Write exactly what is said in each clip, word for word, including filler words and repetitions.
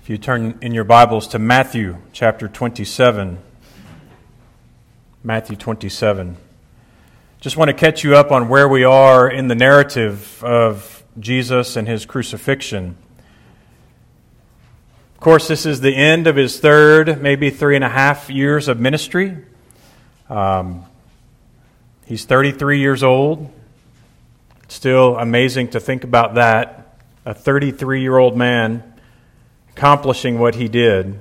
If you turn in your Bibles to Matthew chapter twenty-seven, Matthew twenty-seven. Just want to catch you up on where we are in the narrative of Jesus and His crucifixion. Of course, this is the end of His third, maybe three and a half years of ministry. Um, he's thirty-three years old. It's still amazing to think about that. A thirty-three-year-old man accomplishing what he did.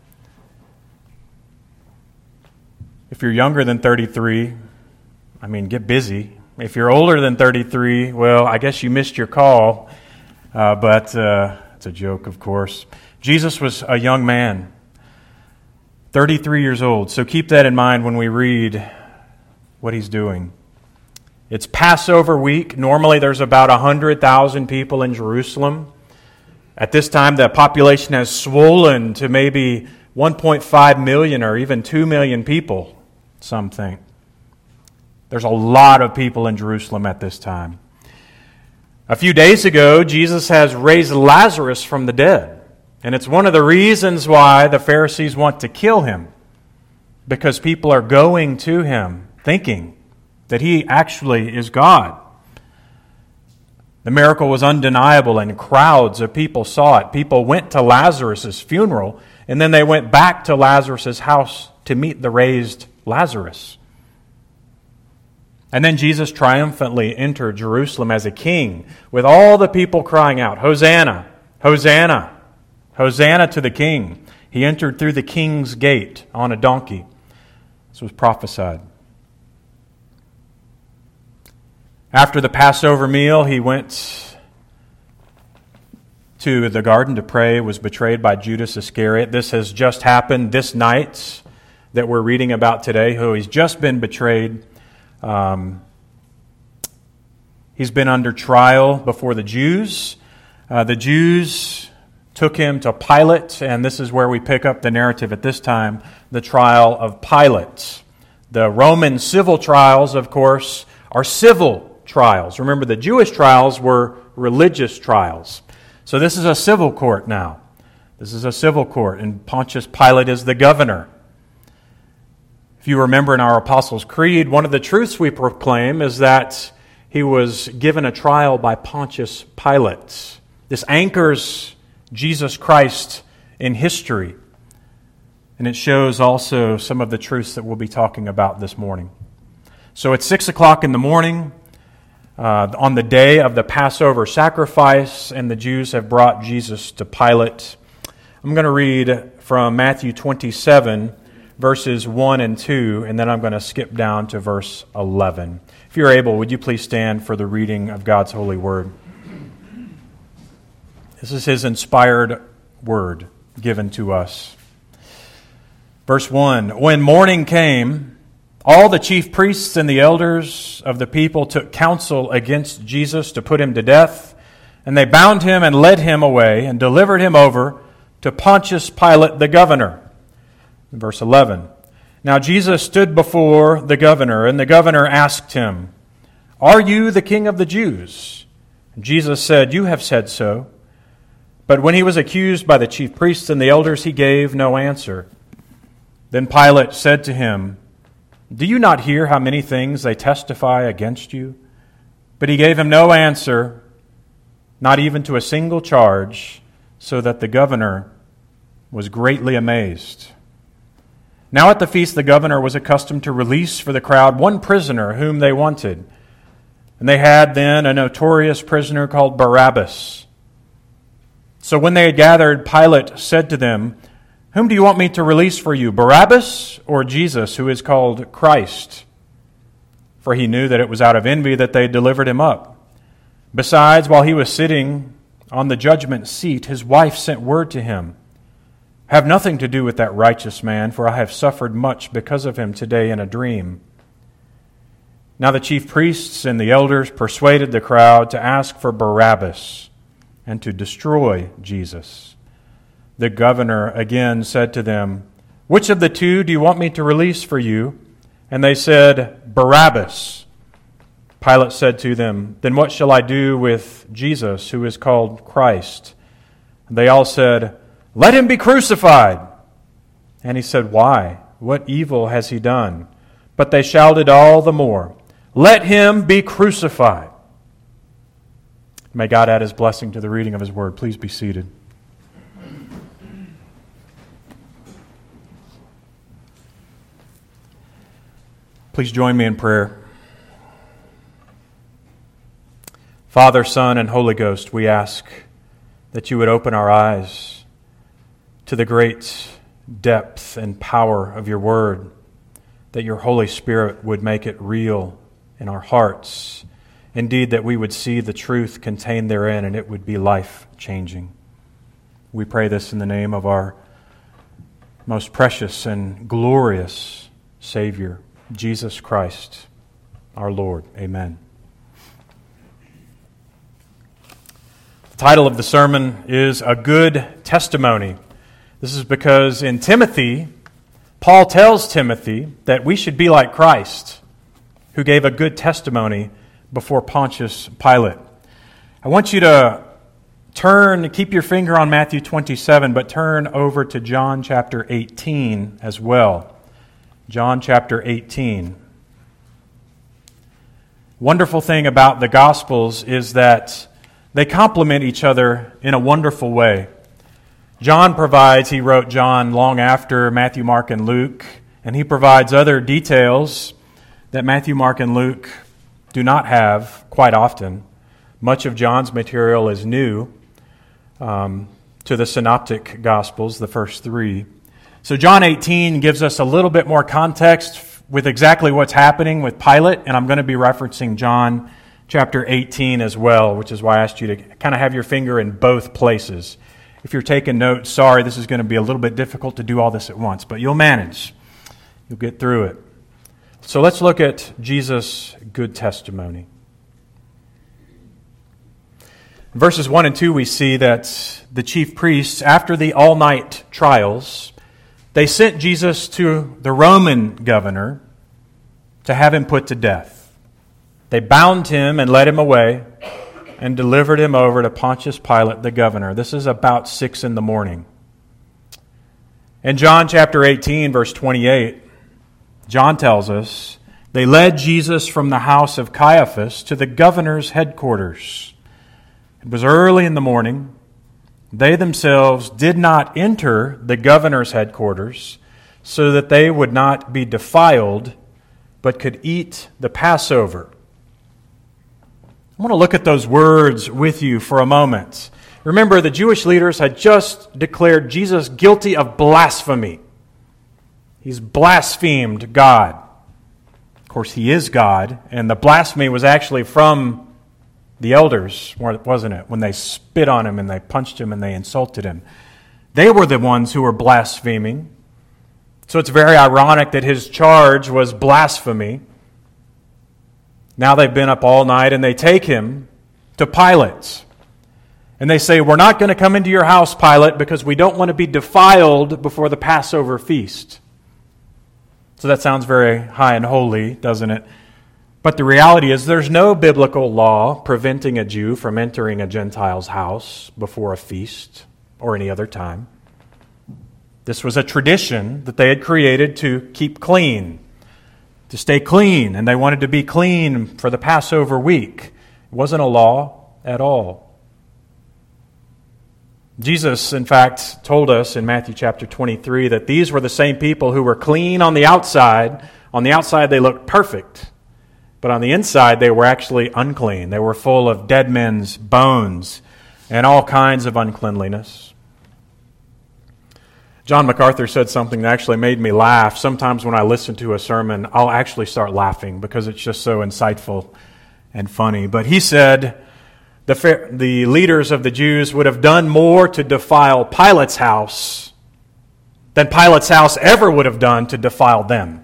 If you're younger than thirty-three, I mean, get busy. If you're older than thirty-three, well, I guess you missed your call. Uh, but uh, it's a joke, of course. Jesus was a young man, thirty-three years old. So keep that in mind when we read what he's doing. It's Passover week. Normally there's about one hundred thousand people in Jerusalem. At this time, the population has swollen to maybe one point five million or even two million people, some think. There's a lot of people in Jerusalem at this time. A few days ago, Jesus has raised Lazarus from the dead. And it's one of the reasons why the Pharisees want to kill him. Because people are going to him thinking that he actually is God. The miracle was undeniable and crowds of people saw it. People went to Lazarus' funeral and then they went back to Lazarus' house to meet the raised Lazarus. And then Jesus triumphantly entered Jerusalem as a king with all the people crying out, Hosanna, Hosanna, Hosanna to the King. He entered through the king's gate on a donkey. This was prophesied. After the Passover meal, he went to the garden to pray, was betrayed by Judas Iscariot. This has just happened this night that we're reading about today, who he's just been betrayed. Um, he's been under trial before the Jews. Uh, the Jews took him to Pilate, and this is where we pick up the narrative at this time, the trial of Pilate. The Roman civil trials, of course, are civil trials. Remember, the Jewish trials were religious trials. So this is a civil court now. This is a civil court, and Pontius Pilate is the governor. If you remember in our Apostles' Creed, one of the truths we proclaim is that he was given a trial by Pontius Pilate. This anchors Jesus Christ in history, and it shows also some of the truths that we'll be talking about this morning. So it's six o'clock in the morning. Uh, on the day of the Passover sacrifice, and the Jews have brought Jesus to Pilate. I'm going to read from Matthew twenty-seven, verses one and two, and then I'm going to skip down to verse eleven. If you're able, would you please stand for the reading of God's holy word? This is His inspired word given to us. Verse one, when morning came, all the chief priests and the elders of the people took counsel against Jesus to put him to death, and they bound him and led him away and delivered him over to Pontius Pilate the governor. Verse eleven, now Jesus stood before the governor, and the governor asked him, are you the king of the Jews? And Jesus said, you have said so. But when he was accused by the chief priests and the elders, he gave no answer. Then Pilate said to him, do you not hear how many things they testify against you? But he gave him no answer, not even to a single charge, so that the governor was greatly amazed. Now at the feast the governor was accustomed to release for the crowd one prisoner whom they wanted. And they had then a notorious prisoner called Barabbas. So when they had gathered, Pilate said to them, whom do you want me to release for you, Barabbas or Jesus, who is called Christ? For he knew that it was out of envy that they delivered him up. Besides, while he was sitting on the judgment seat, his wife sent word to him, have nothing to do with that righteous man, for I have suffered much because of him today in a dream. Now the chief priests and the elders persuaded the crowd to ask for Barabbas and to destroy Jesus. The governor again said to them, which of the two do you want me to release for you? And they said, Barabbas. Pilate said to them, then what shall I do with Jesus, who is called Christ? And they all said, "Let him be crucified." And he said, "Why? What evil has he done?" But they shouted all the more, "Let him be crucified." May God add His blessing to the reading of His Word. Please be seated. Please join me in prayer. Father, Son, and Holy Ghost, we ask that You would open our eyes to the great depth and power of Your Word, that Your Holy Spirit would make it real in our hearts. Indeed, that we would see the truth contained therein and it would be life-changing. We pray this in the name of our most precious and glorious Savior, Jesus Christ, our Lord. Amen. The title of the sermon is A Good Testimony. This is because in Timothy, Paul tells Timothy that we should be like Christ, who gave a good testimony before Pontius Pilate. I want you to turn, keep your finger on Matthew twenty-seven, but turn over to John chapter eighteen as well. John chapter eighteen. Wonderful thing about the Gospels is that they complement each other in a wonderful way. John provides, he wrote John long after Matthew, Mark, and Luke, and he provides other details that Matthew, Mark, and Luke do not have quite often. Much of John's material is new um, to the Synoptic Gospels, the first three. So John eighteen gives us a little bit more context with exactly what's happening with Pilate, and I'm going to be referencing John chapter eighteen as well, which is why I asked you to kind of have your finger in both places. If you're taking notes, sorry, this is going to be a little bit difficult to do all this at once, but you'll manage. You'll get through it. So let's look at Jesus' good testimony. In verses one and two, we see that the chief priests, after the all-night trials, they sent Jesus to the Roman governor to have him put to death. They bound him and led him away and delivered him over to Pontius Pilate, the governor. This is about six in the morning. In John chapter eighteen, verse twenty-eight, John tells us, they led Jesus from the house of Caiaphas to the governor's headquarters. It was early in the morning. They themselves did not enter the governor's headquarters so that they would not be defiled, but could eat the Passover. I want to look at those words with you for a moment. Remember, the Jewish leaders had just declared Jesus guilty of blasphemy. He's blasphemed God. Of course, He is God, and the blasphemy was actually from the elders, wasn't it? When they spit on Him and they punched Him and they insulted Him. They were the ones who were blaspheming. So it's very ironic that His charge was blasphemy. Now they've been up all night and they take Him to Pilate. And they say, we're not going to come into your house, Pilate, because we don't want to be defiled before the Passover feast. So that sounds very high and holy, doesn't it? But the reality is there's no biblical law preventing a Jew from entering a Gentile's house before a feast or any other time. This was a tradition that they had created to keep clean, to stay clean, and they wanted to be clean for the Passover week. It wasn't a law at all. Jesus, in fact, told us in Matthew chapter twenty-three that these were the same people who were clean on the outside. On the outside, they looked perfect. But on the inside, they were actually unclean. They were full of dead men's bones and all kinds of uncleanliness. John MacArthur said something that actually made me laugh. Sometimes when I listen to a sermon, I'll actually start laughing because it's just so insightful and funny. But he said the, the leaders of the Jews would have done more to defile Pilate's house than Pilate's house ever would have done to defile them.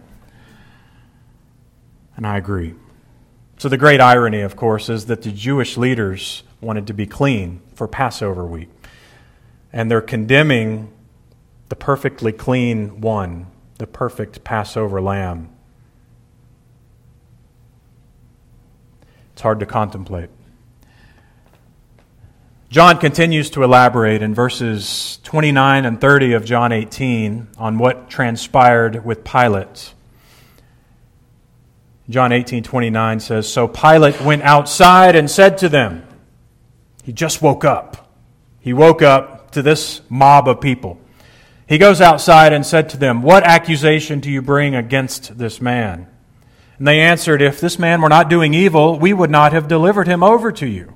And I agree. So the great irony, of course, is that the Jewish leaders wanted to be clean for Passover week. And they're condemning the perfectly clean one, the perfect Passover lamb. It's hard to contemplate. John continues to elaborate in verses twenty-nine and thirty of John eighteen on what transpired with Pilate. John eighteen twenty-nine says, "So Pilate went outside and said to them," he just woke up. He woke up to this mob of people. He goes outside and said to them, "What accusation do you bring against this man?" And they answered, "If this man were not doing evil, we would not have delivered him over to you."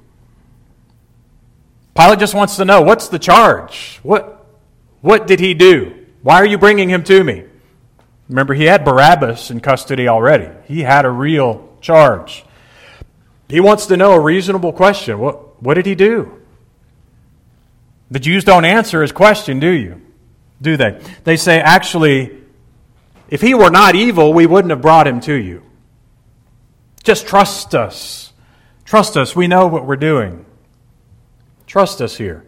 Pilate just wants to know, what's the charge? What, what did he do? Why are you bringing him to me? Remember, he had Barabbas in custody already. He had a real charge. He wants to know a reasonable question. What, what did he do? The Jews don't answer his question, do you? Do they? They say, actually, if he were not evil, we wouldn't have brought him to you. Just trust us. Trust us. We know what we're doing. Trust us here.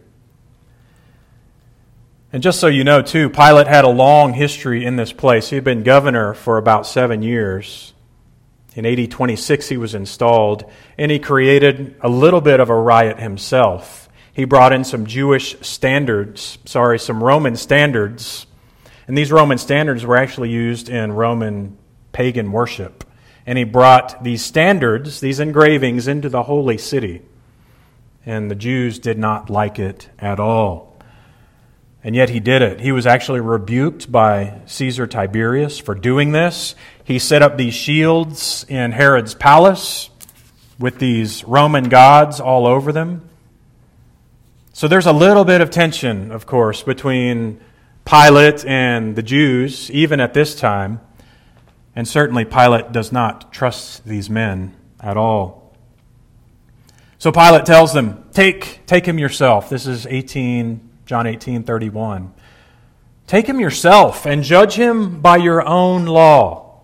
And just so you know, too, Pilate had a long history in this place. He had been governor for about seven years. In A D twenty-six, he was installed, and he created a little bit of a riot himself. He brought in some Jewish standards, sorry, some Roman standards. And these Roman standards were actually used in Roman pagan worship. And he brought these standards, these engravings, into the holy city. And the Jews did not like it at all. And yet he did it. He was actually rebuked by Caesar Tiberius for doing this. He set up these shields in Herod's palace with these Roman gods all over them. So there's a little bit of tension, of course, between Pilate and the Jews, even at this time. And certainly Pilate does not trust these men at all. So Pilate tells them, take, take him yourself. This is eighteen, John eighteen thirty-one. Take him yourself and judge him by your own law.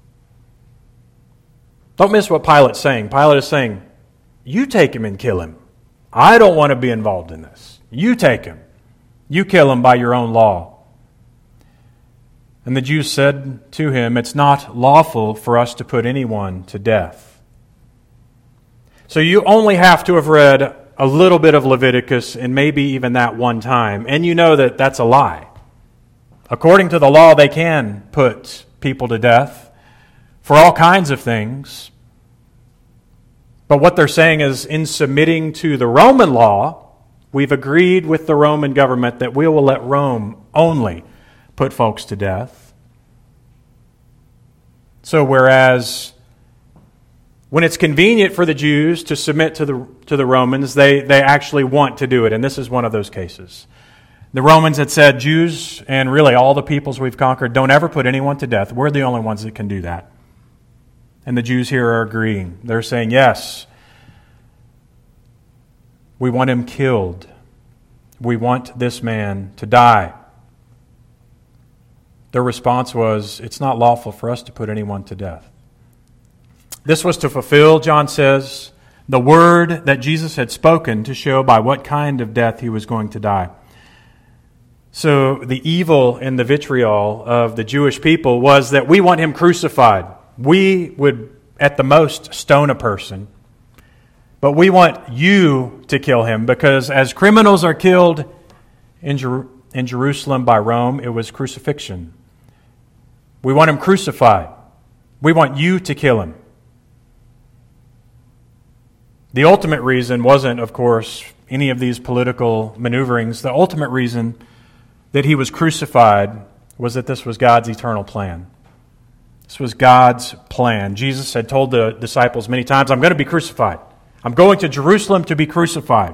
Don't miss what Pilate's saying. Pilate is saying, you take him and kill him. I don't want to be involved in this. You take him. You kill him by your own law. And the Jews said to him, it's not lawful for us to put anyone to death. So you only have to have read a little bit of Leviticus and maybe even that one time, and you know that that's a lie. According to the law, they can put people to death for all kinds of things. But what they're saying is, in submitting to the Roman law, we've agreed with the Roman government that we will let Rome only put folks to death. So whereas when it's convenient for the Jews to submit to the to the Romans, they, they actually want to do it. And this is one of those cases. The Romans had said, Jews and really all the peoples we've conquered, don't ever put anyone to death. We're the only ones that can do that. And the Jews here are agreeing. They're saying, yes, we want him killed. We want this man to die. Their response was, it's not lawful for us to put anyone to death. This was to fulfill, John says, the word that Jesus had spoken to show by what kind of death he was going to die. So the evil and the vitriol of the Jewish people was that we want him crucified. We would, at the most, stone a person. But we want you to kill him, because as criminals are killed in, Jer- in Jerusalem by Rome, it was crucifixion. We want him crucified. We want you to kill him. The ultimate reason wasn't, of course, any of these political maneuverings. The ultimate reason that he was crucified was that this was God's eternal plan. This was God's plan. Jesus had told the disciples many times, I'm going to be crucified. I'm going to Jerusalem to be crucified.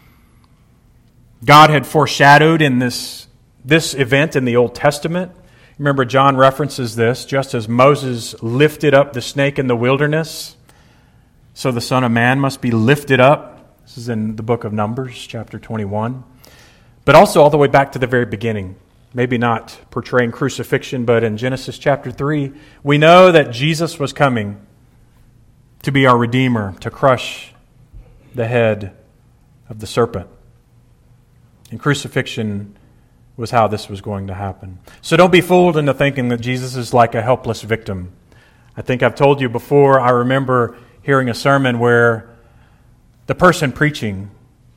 God had foreshadowed in this, this event in the Old Testament. Remember, John references this, just as Moses lifted up the snake in the wilderness, so the Son of Man must be lifted up. This is in the book of Numbers, chapter twenty-one. But also all the way back to the very beginning. Maybe not portraying crucifixion, but in Genesis chapter three, we know that Jesus was coming to be our Redeemer, to crush the head of the serpent. And crucifixion was how this was going to happen. So don't be fooled into thinking that Jesus is like a helpless victim. I think I've told you before, I remember hearing a sermon where the person preaching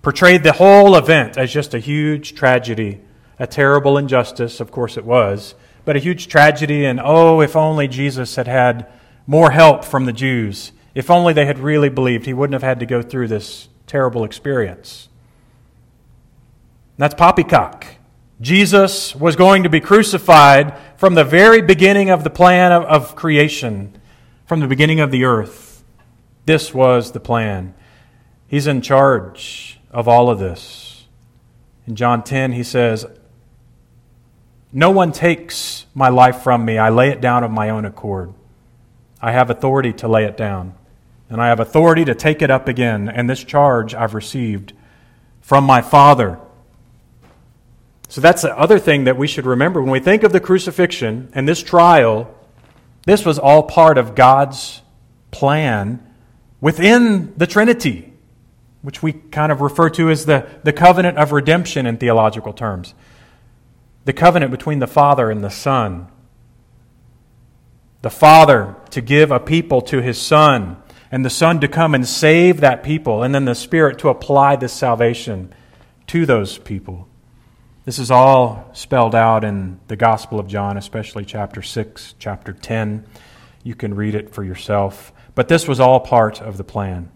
portrayed the whole event as just a huge tragedy, a terrible injustice, of course it was, but a huge tragedy, and oh, if only Jesus had had more help from the Jews. If only they had really believed, he wouldn't have had to go through this terrible experience. And that's poppycock. Jesus was going to be crucified from the very beginning of the plan of, of creation, from the beginning of the earth. This was the plan. He's in charge of all of this. In John ten, he says, "No one takes my life from me. I lay it down of my own accord. I have authority to lay it down, and I have authority to take it up again. And this charge I've received from my Father." So that's the other thing that we should remember. When we think of the crucifixion and this trial, this was all part of God's plan within the Trinity, which we kind of refer to as the, the covenant of redemption in theological terms. The covenant between the Father and the Son. The Father to give a people to His Son, and the Son to come and save that people, and then the Spirit to apply this salvation to those people. This is all spelled out in the Gospel of John, especially chapter six, chapter ten. You can read it for yourself. But this was all part of the plan.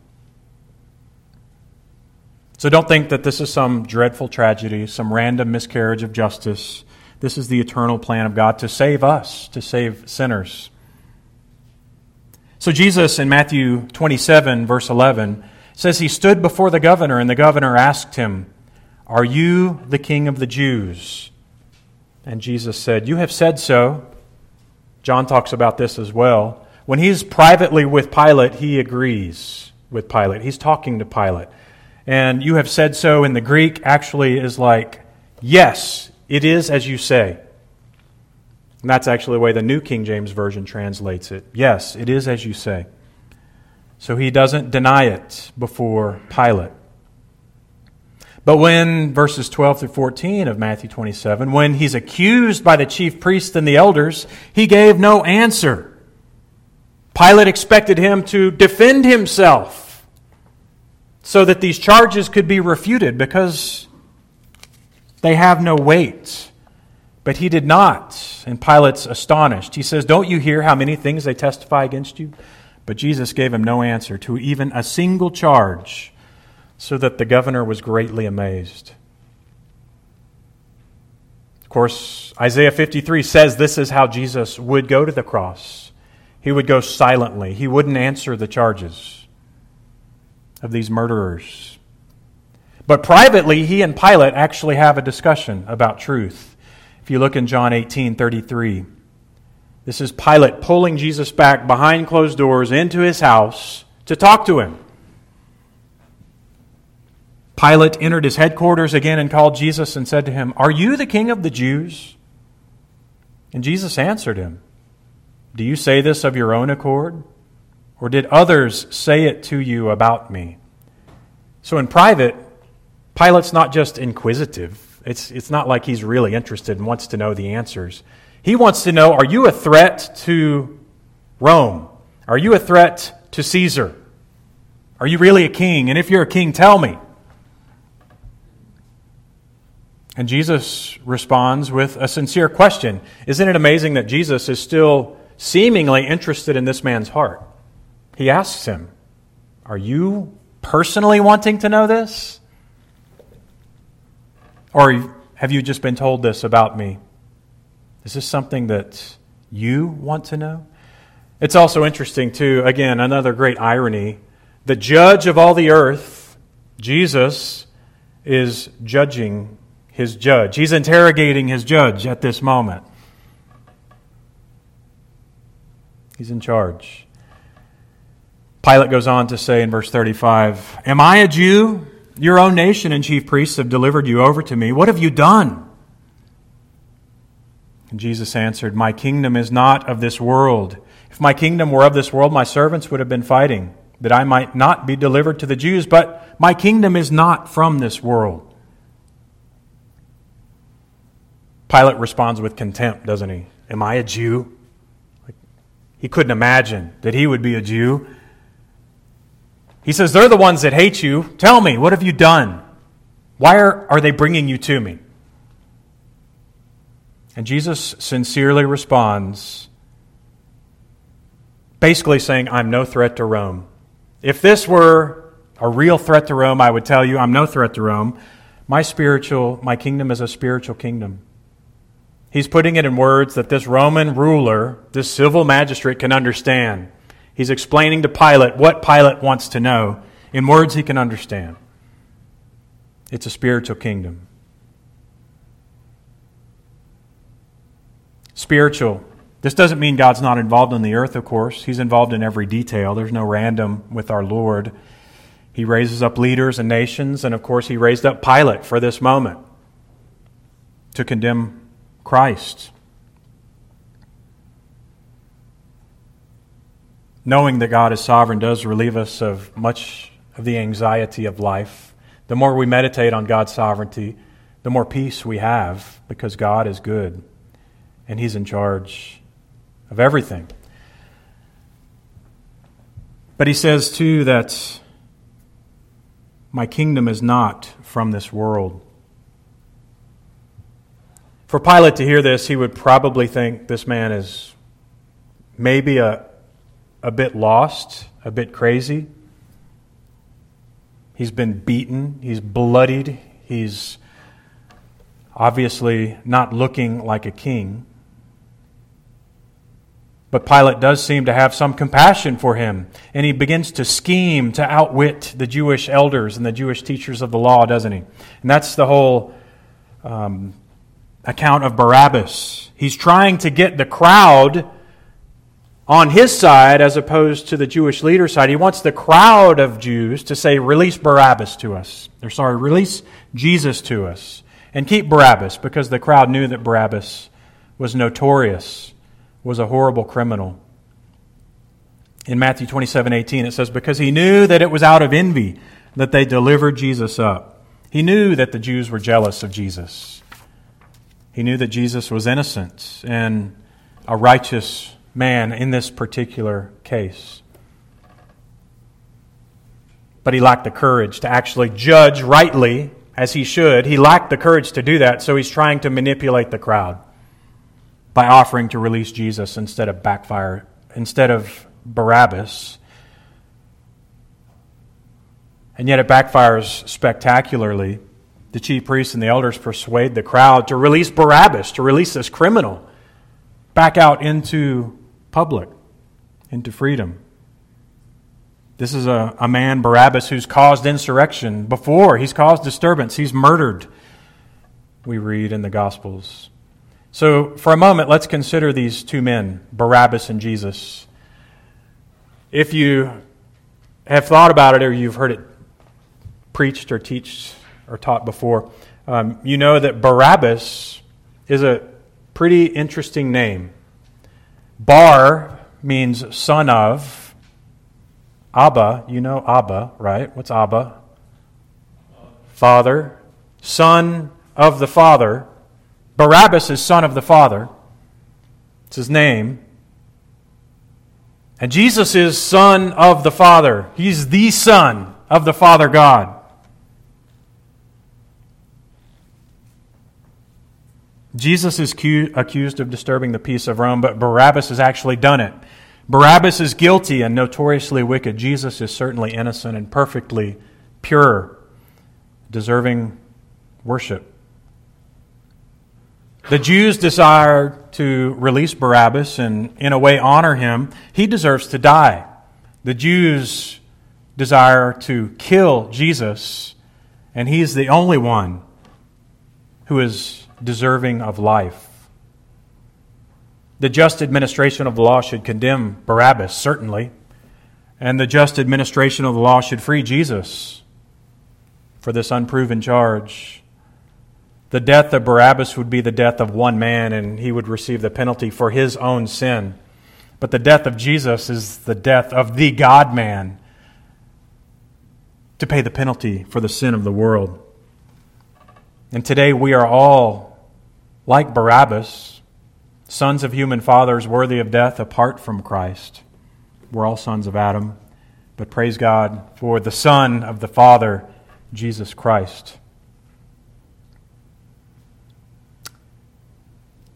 So don't think that this is some dreadful tragedy, some random miscarriage of justice. This is the eternal plan of God to save us, to save sinners. So Jesus in Matthew twenty-seven, verse eleven, says he stood before the governor, and the governor asked him, "Are you the king of the Jews?" And Jesus said, "You have said so." John talks about this as well. When he's privately with Pilate, he agrees with Pilate. He's talking to Pilate. And "you have said so" in the Greek actually is like, "Yes, it is as you say." And that's actually the way the New King James Version translates it. Yes, it is as you say. So he doesn't deny it before Pilate. But when, verses twelve through fourteen of Matthew twenty-seven, when he's accused by the chief priests and the elders, he gave no answer. Pilate expected him to defend himself so that these charges could be refuted because they have no weight. But he did not, and Pilate's astonished. He says, "Don't you hear how many things they testify against you?" But Jesus gave him no answer to even a single charge, so that the governor was greatly amazed. Of course, Isaiah fifty-three says this is how Jesus would go to the cross. He would go silently. He wouldn't answer the charges of these murderers. But privately, he and Pilate actually have a discussion about truth. If you look in John eighteen thirty-three, this is Pilate pulling Jesus back behind closed doors into his house to talk to him. Pilate entered his headquarters again and called Jesus and said to him, "Are you the king of the Jews?" And Jesus answered him, "Do you say this of your own accord? Or did others say it to you about me?" So in private, Pilate's not just inquisitive. It's, it's not like he's really interested and wants to know the answers. He wants to know, are you a threat to Rome? Are you a threat to Caesar? Are you really a king? And if you're a king, tell me. And Jesus responds with a sincere question. Isn't it amazing that Jesus is still seemingly interested in this man's heart? He asks him, "Are you personally wanting to know this? Or have you just been told this about me? Is this something that you want to know?" It's also interesting, too, again, another great irony. The judge of all the earth, Jesus, is judging his judge. He's interrogating his judge at this moment. He's in charge. Pilate goes on to say in verse thirty-five, "Am I a Jew? Your own nation and chief priests have delivered you over to me. What have you done?" And Jesus answered, "My kingdom is not of this world. If my kingdom were of this world, my servants would have been fighting, that I might not be delivered to the Jews. But my kingdom is not from this world." Pilate responds with contempt, doesn't he? "Am I a Jew?" He couldn't imagine that he would be a Jew. He says, "They're the ones that hate you. Tell me, what have you done?" Why are, are they bringing you to me? And Jesus sincerely responds, basically saying, I'm no threat to Rome. If this were a real threat to Rome, I would tell you I'm no threat to Rome. My spiritual, my kingdom is a spiritual kingdom. He's putting it in words that this Roman ruler, this civil magistrate can understand. He's explaining to Pilate what Pilate wants to know in words he can understand. It's a spiritual kingdom. Spiritual. This doesn't mean God's not involved in the earth, of course. He's involved in every detail. There's no random with our Lord. He raises up leaders and nations, and of course He raised up Pilate for this moment to condemn Christ. Knowing that God is sovereign does relieve us of much of the anxiety of life. The more we meditate on God's sovereignty, the more peace we have, because God is good and He's in charge of everything. But He says too that my kingdom is not from this world. For Pilate to hear this, he would probably think this man is maybe a, a bit lost, a bit crazy. He's been beaten, he's bloodied, he's obviously not looking like a king. But Pilate does seem to have some compassion for him, and he begins to scheme to outwit the Jewish elders and the Jewish teachers of the law, doesn't he? And that's the whole um, account of Barabbas. He's trying to get the crowd on his side as opposed to the Jewish leader side. He wants the crowd of Jews to say, release Barabbas to us. They're sorry, release Jesus to us. And keep Barabbas, because the crowd knew that Barabbas was notorious, was a horrible criminal. In Matthew twenty-seven eighteen, it says, because he knew that it was out of envy that they delivered Jesus up. He knew that the Jews were jealous of Jesus. He knew that Jesus was innocent and a righteous man in this particular case. But he lacked the courage to actually judge rightly as he should. He lacked the courage to do that, so he's trying to manipulate the crowd by offering to release Jesus instead of backfire, instead of Barabbas. And yet it backfires spectacularly. The chief priests and the elders persuade the crowd to release Barabbas, to release this criminal back out into public, into freedom. This is a, a man, Barabbas, who's caused insurrection before. He's caused disturbance. He's murdered, we read in the Gospels. So for a moment, let's consider these two men, Barabbas and Jesus. If you have thought about it or you've heard it preached or teached or taught before, um, you know that Barabbas is a pretty interesting name. Bar means son of. Abba, you know Abba, right? What's Abba? Father. Son of the Father. Barabbas is son of the Father. It's his name. And Jesus is son of the Father. He's the Son of the Father God. Jesus is cu- accused of disturbing the peace of Rome, but Barabbas has actually done it. Barabbas is guilty and notoriously wicked. Jesus is certainly innocent and perfectly pure, deserving worship. The Jews desire to release Barabbas and, in a way, honor him. He deserves to die. The Jews desire to kill Jesus, and he is the only one who is deserving of life. The just administration of the law should condemn Barabbas, certainly, and the just administration of the law should free Jesus for this unproven charge. The death of Barabbas would be the death of one man, and he would receive the penalty for his own sin. But the death of Jesus is the death of the God-man to pay the penalty for the sin of the world. And today we are all like Barabbas, sons of human fathers worthy of death apart from Christ. We're all sons of Adam, but praise God for the Son of the Father, Jesus Christ.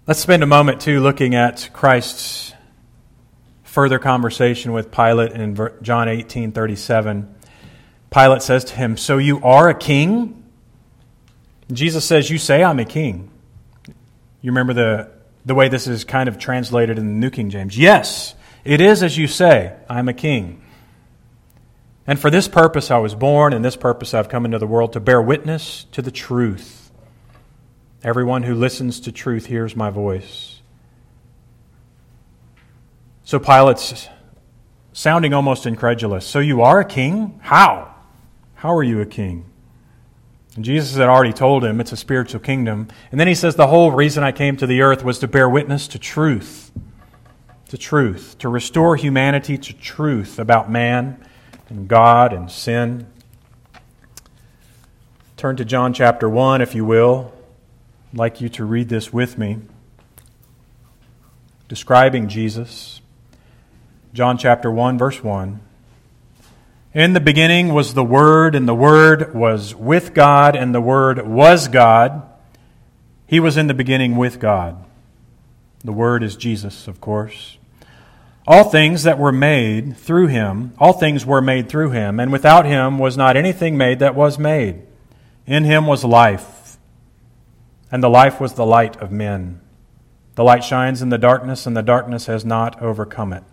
Let's spend a moment, too, looking at Christ's further conversation with Pilate in John eighteen thirty-seven. Pilate says to him, "So you are a king?" Jesus says, "You say I'm a king." You remember the, the way this is kind of translated in the New King James. "Yes, it is as you say, I'm a king. And for this purpose I was born, and this purpose I've come into the world, to bear witness to the truth. Everyone who listens to truth hears my voice." So Pilate's sounding almost incredulous. "So you are a king? How? How are you a king?" And Jesus had already told him it's a spiritual kingdom. And then he says, the whole reason I came to the earth was to bear witness to truth. To truth. To restore humanity to truth about man and God and sin. Turn to John chapter one, if you will. I'd like you to read this with me. Describing Jesus. John chapter one, verse one. "In the beginning was the Word, and the Word was with God, and the Word was God. He was in the beginning with God." The Word is Jesus, of course. "All things that were made through Him, all things were made through Him, and without Him was not anything made that was made. In Him was life, and the life was the light of men. The light shines in the darkness, and the darkness has not overcome it."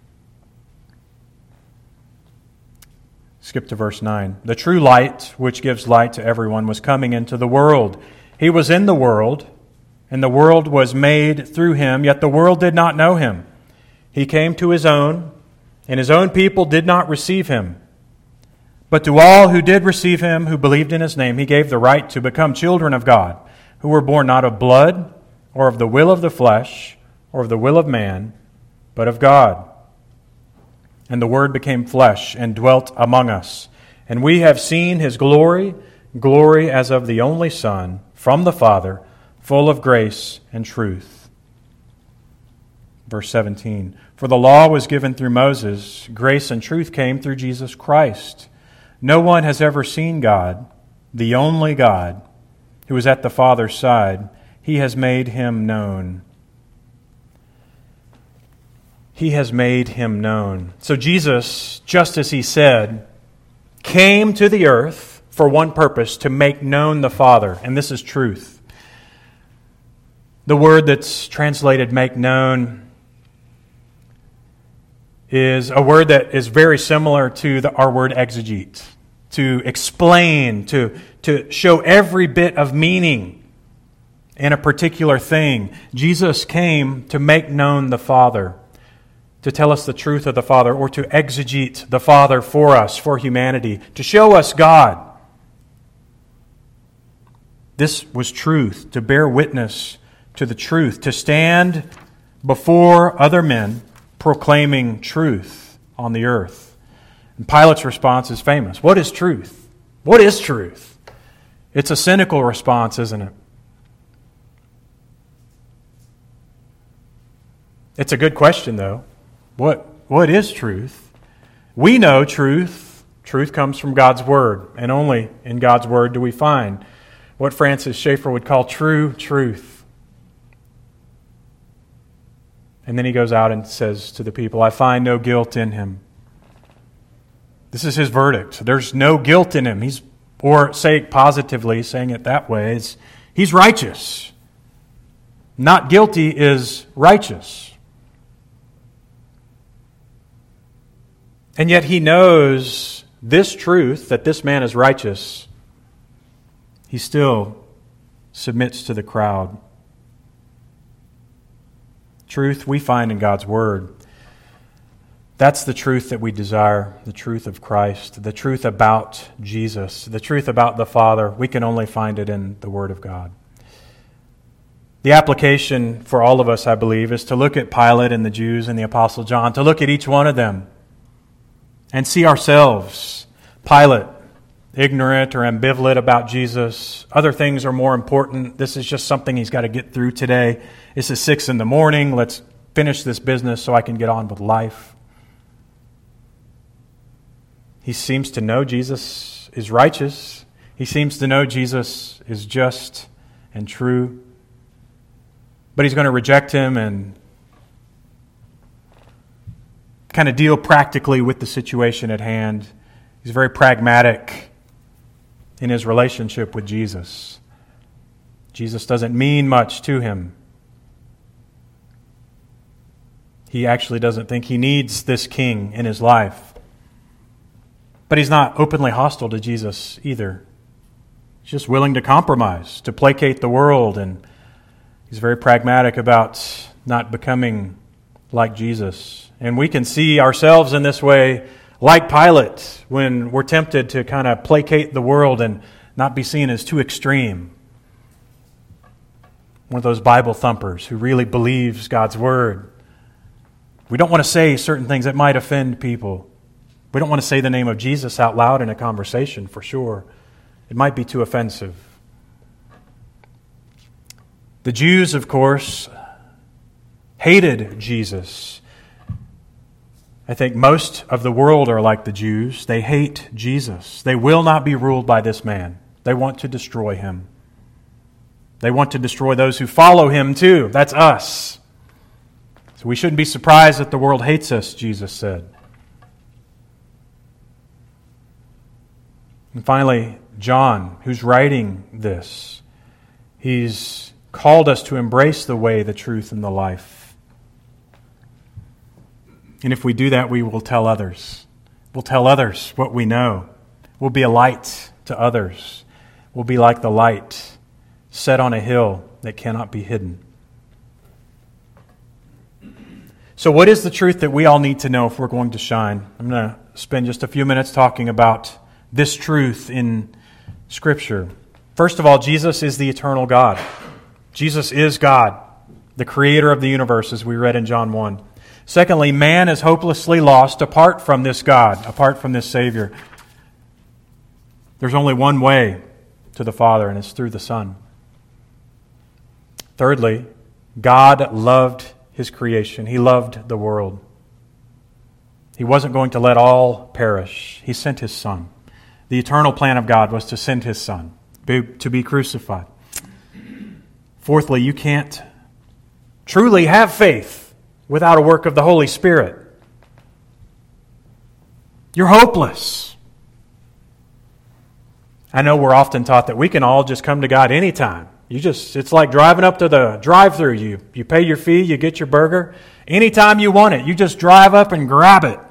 Skip to verse nine. "The true light, which gives light to everyone, was coming into the world. He was in the world, and the world was made through Him, yet the world did not know Him. He came to His own, and His own people did not receive Him. But to all who did receive Him, who believed in His name, He gave the right to become children of God, who were born not of blood, or of the will of the flesh, or of the will of man, but of God. And the Word became flesh and dwelt among us. And we have seen His glory, glory as of the only Son, from the Father, full of grace and truth." Verse seventeen. "For the law was given through Moses, grace and truth came through Jesus Christ. No one has ever seen God, the only God, who is at the Father's side. He has made Him known." He has made Him known. So Jesus, just as He said, came to the earth for one purpose, to make known the Father. And this is truth. The word that's translated make known is a word that is very similar to the, our word exegete. To explain, to, to show every bit of meaning in a particular thing. Jesus came to make known the Father, to tell us the truth of the Father, or to exegete the Father for us, for humanity, to show us God. This was truth, to bear witness to the truth, to stand before other men proclaiming truth on the earth. And Pilate's response is famous. What is truth? What is truth? It's a cynical response, isn't it? It's a good question, though. What what is truth? We know truth. Truth comes from God's Word, and only in God's Word do we find what Francis Schaeffer would call true truth. And then he goes out and says to the people, "I find no guilt in him." This is his verdict. There's no guilt in him. He's, or say it positively, saying it that way, is he's righteous. Not guilty is righteous. And yet he knows this truth, that this man is righteous. He still submits to the crowd. Truth we find in God's Word. That's the truth that we desire, the truth of Christ, the truth about Jesus, the truth about the Father. We can only find it in the Word of God. The application for all of us, I believe, is to look at Pilate and the Jews and the Apostle John, to look at each one of them and see ourselves. Pilate, ignorant or ambivalent about Jesus. Other things are more important. This is just something he's got to get through today. This is six in the morning. Let's finish this business so I can get on with life. He seems to know Jesus is righteous. He seems to know Jesus is just and true. but he's going to reject him and kind of deal practically with the situation at hand. He's very pragmatic in his relationship with Jesus. Jesus doesn't mean much to him. He actually doesn't think he needs this king in his life. But he's not openly hostile to Jesus either. He's just willing to compromise, to placate the world, and he's very pragmatic about not becoming like Jesus. And we can see ourselves in this way, like Pilate, when we're tempted to kind of placate the world and not be seen as too extreme. One of those Bible thumpers who really believes God's Word. We don't want to say certain things that might offend people. We don't want to say the name of Jesus out loud in a conversation, for sure. It might be too offensive. The Jews, of course, hated Jesus. I think most of the world are like the Jews. They hate Jesus. They will not be ruled by this man. They want to destroy him. They want to destroy those who follow him too. That's us. So we shouldn't be surprised that the world hates us, Jesus said. And finally, John, who's writing this, he's called us to embrace the way, the truth, and the life. And if we do that, we will tell others. We'll tell others what we know. We'll be a light to others. We'll be like the light set on a hill that cannot be hidden. So what is the truth that we all need to know if we're going to shine? I'm going to spend just a few minutes talking about this truth in Scripture. First of all, Jesus is the eternal God. Jesus is God, the creator of the universe, as we read in John one. Secondly, man is hopelessly lost apart from this God, apart from this Savior. There's only one way to the Father, and it's through the Son. Thirdly, God loved His creation. He loved the world. He wasn't going to let all perish. He sent His Son. The eternal plan of God was to send His Son to be crucified. Fourthly, you can't truly have faith without a work of the Holy Spirit. You're hopeless. I know we're often taught that we can all just come to God anytime. You just, it's like driving up to the drive-thru. You, you pay your fee, you get your burger. Anytime you want it, you just drive up and grab it.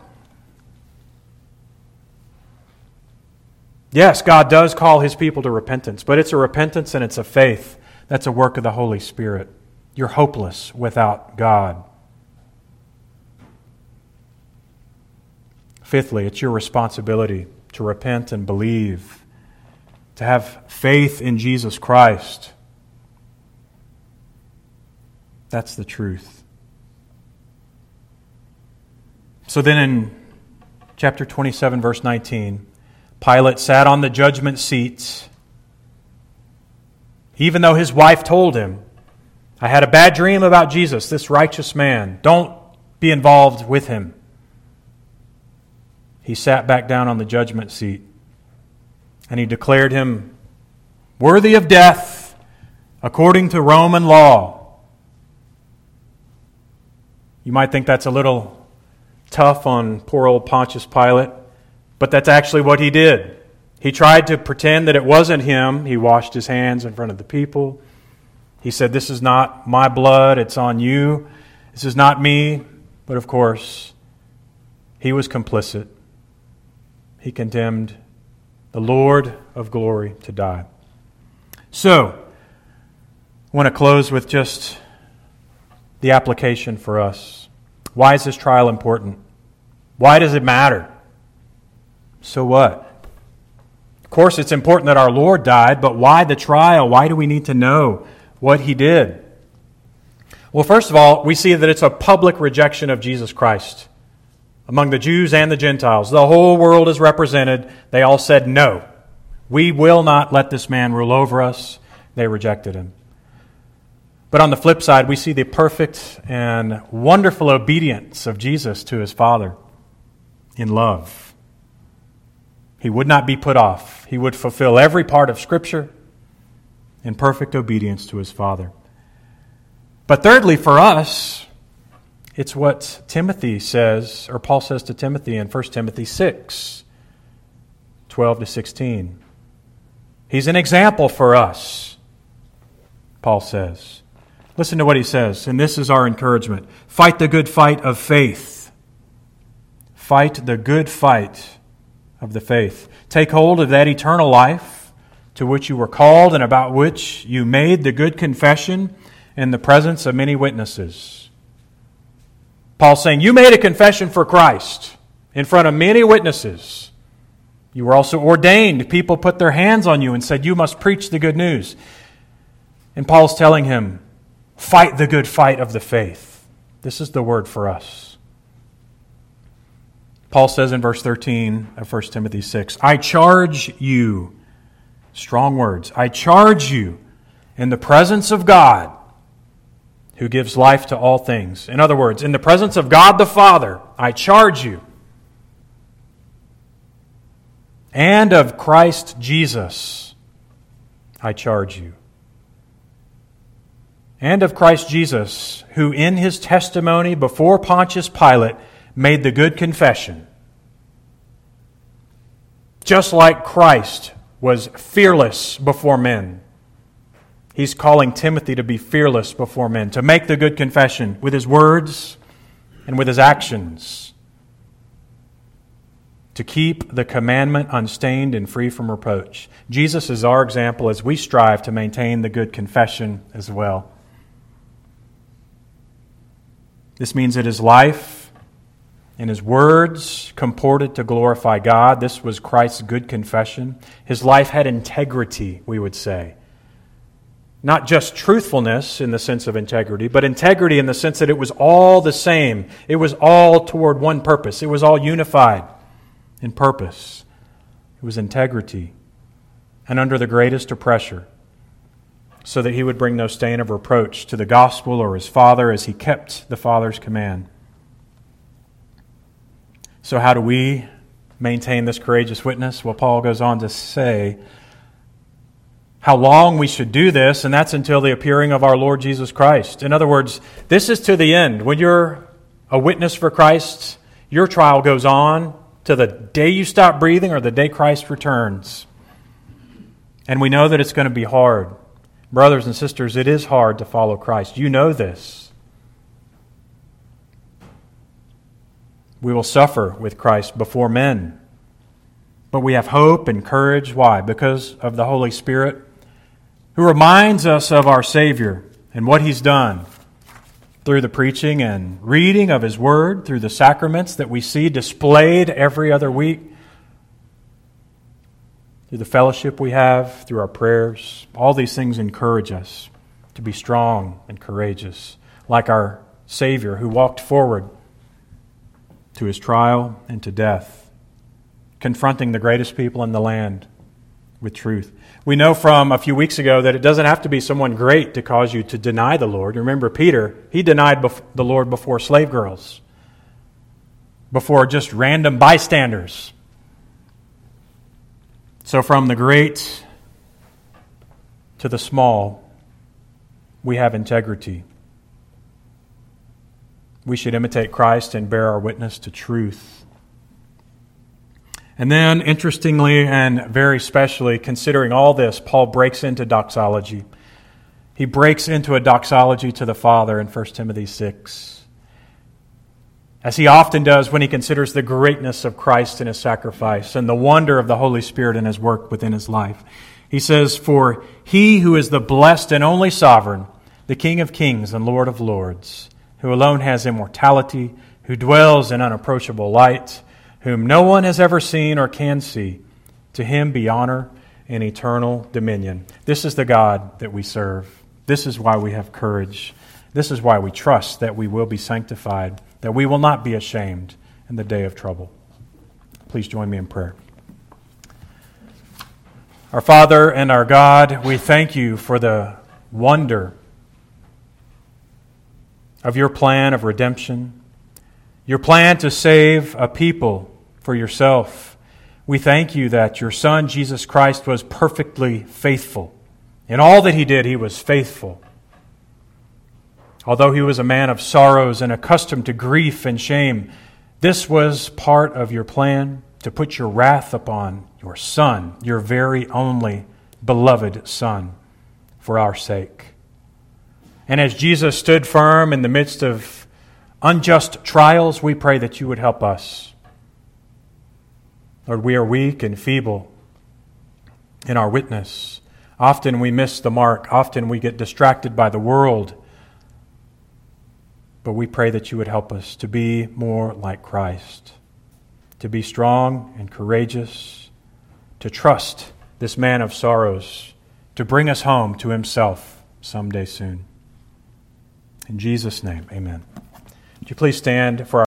Yes, God does call His people to repentance, but it's a repentance and it's a faith. That's a work of the Holy Spirit. You're hopeless without God. Fifthly, it's your responsibility to repent and believe, to have faith in Jesus Christ. That's the truth. So then in chapter twenty-seven, verse nineteen, Pilate sat on the judgment seat, even though his wife told him, I had a bad dream about Jesus, this righteous man. Don't be involved with him. He sat back down on the judgment seat, and he declared him worthy of death according to Roman law. You might think that's a little tough on poor old Pontius Pilate, but that's actually what he did. He tried to pretend that it wasn't him. He washed his hands in front of the people. He said, this is not my blood, it's on you. This is not me. But of course, he was complicit. He condemned the Lord of glory to die. So, I want to close with just the application for us. Why is this trial important? Why does it matter? So what? Of course, it's important that our Lord died, but why the trial? Why do we need to know what He did? Well, first of all, we see that it's a public rejection of Jesus Christ among the Jews and the Gentiles. The whole world is represented. They all said, no, we will not let this man rule over us. They rejected Him. But on the flip side, we see the perfect and wonderful obedience of Jesus to His Father in love. He would not be put off. He would fulfill every part of Scripture in perfect obedience to His Father. But thirdly, for us, it's what Timothy says, or Paul says to Timothy in First Timothy six, twelve to sixteen. He's an example for us, Paul says. Listen to what he says, and this is our encouragement. Fight the good fight of faith. Fight the good fight of the faith. Take hold of that eternal life to which you were called and about which you made the good confession in the presence of many witnesses. Paul's saying, you made a confession for Christ in front of many witnesses. You were also ordained. People put their hands on you and said, you must preach the good news. And Paul's telling him, fight the good fight of the faith. This is the word for us. Paul says in verse thirteen of First Timothy six, I charge you, strong words, I charge you in the presence of God, who gives life to all things. In other words, in the presence of God the Father, I charge you, and of Christ Jesus, I charge you. And of Christ Jesus, who in his testimony before Pontius Pilate made the good confession. Just like Christ was fearless before men, he's calling Timothy to be fearless before men, to make the good confession with his words and with his actions, to keep the commandment unstained and free from reproach. Jesus is our example as we strive to maintain the good confession as well. This means that his life and his words comported to glorify God. This was Christ's good confession. His life had integrity, we would say. Not just truthfulness in the sense of integrity, but integrity in the sense that it was all the same. It was all toward one purpose. It was all unified in purpose. It was integrity. And under the greatest of pressure, so that he would bring no stain of reproach to the gospel or his Father as he kept the Father's command. So how do we maintain this courageous witness? Well, Paul goes on to say how long we should do this, and that's until the appearing of our Lord Jesus Christ. In other words, this is to the end. When you're a witness for Christ, your trial goes on to the day you stop breathing or the day Christ returns. And we know that it's going to be hard. Brothers and sisters, it is hard to follow Christ. You know this. We will suffer with Christ before men. But we have hope and courage. Why? Because of the Holy Spirit, who reminds us of our Savior and what He's done through the preaching and reading of His Word, through the sacraments that we see displayed every other week, through the fellowship we have, through our prayers. All these things encourage us to be strong and courageous, like our Savior who walked forward to His trial and to death, confronting the greatest people in the land with truth. We know from a few weeks ago that it doesn't have to be someone great to cause you to deny the Lord. Remember Peter, he denied bef- the Lord before slave girls, before just random bystanders. So from the great to the small, we have integrity. We should imitate Christ and bear our witness to truth. And then, interestingly and very specially, considering all this, Paul breaks into doxology. He breaks into a doxology to the Father in First Timothy six. As he often does when he considers the greatness of Christ and His sacrifice and the wonder of the Holy Spirit and His work within his life. He says, "For He who is the blessed and only sovereign, the King of kings and Lord of lords, who alone has immortality, who dwells in unapproachable light, whom no one has ever seen or can see, to Him be honor and eternal dominion." This is the God that we serve. This is why we have courage. This is why we trust that we will be sanctified, that we will not be ashamed in the day of trouble. Please join me in prayer. Our Father and our God, we thank You for the wonder of Your plan of redemption, Your plan to save a people for Yourself. We thank You that Your Son, Jesus Christ, was perfectly faithful. In all that He did, He was faithful. Although he was a man of sorrows and accustomed to grief and shame, this was part of your plan, to put your wrath upon your Son, your very only beloved Son, for our sake. And as Jesus stood firm in the midst of unjust trials, we pray that you would help us. Lord, we are weak and feeble in our witness. Often we miss the mark. Often we get distracted by the world. But we pray that you would help us to be more like Christ, to be strong and courageous, to trust this man of sorrows, to bring us home to himself someday soon. In Jesus' name, amen. Would you please stand for our